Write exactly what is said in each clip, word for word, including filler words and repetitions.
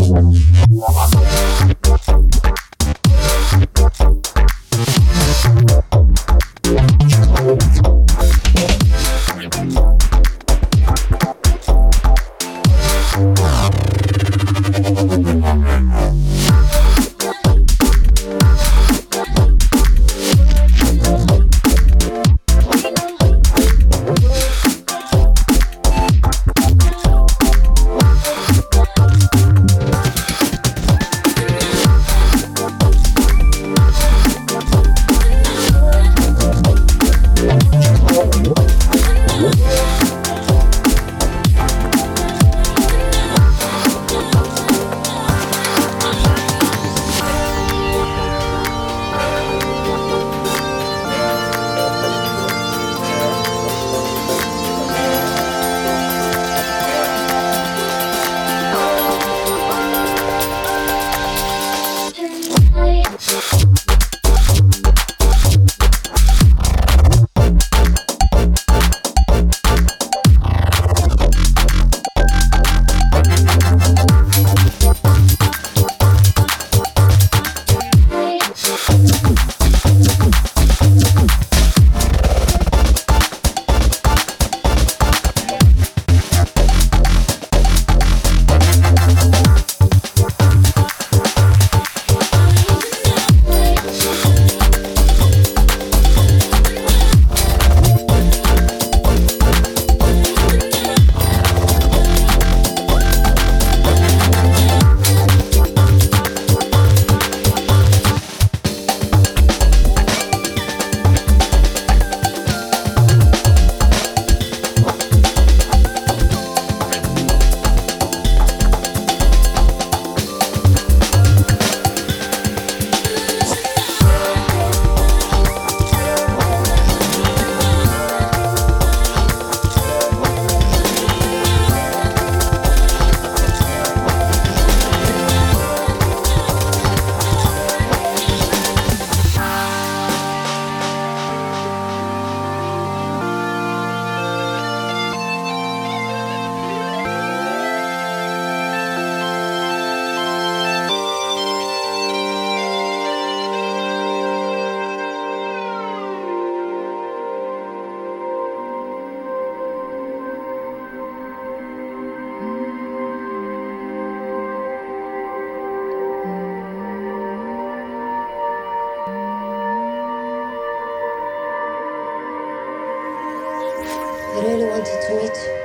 I really wanted to meet you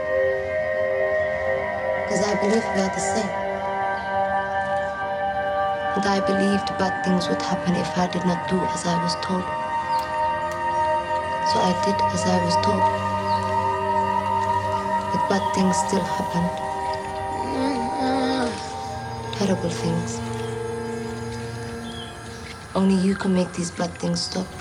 because I believe we are the same. And I believed bad things would happen if I did not do as I was told. So I did as I was told. But bad things still happened. Terrible things. Only you can make these bad things stop.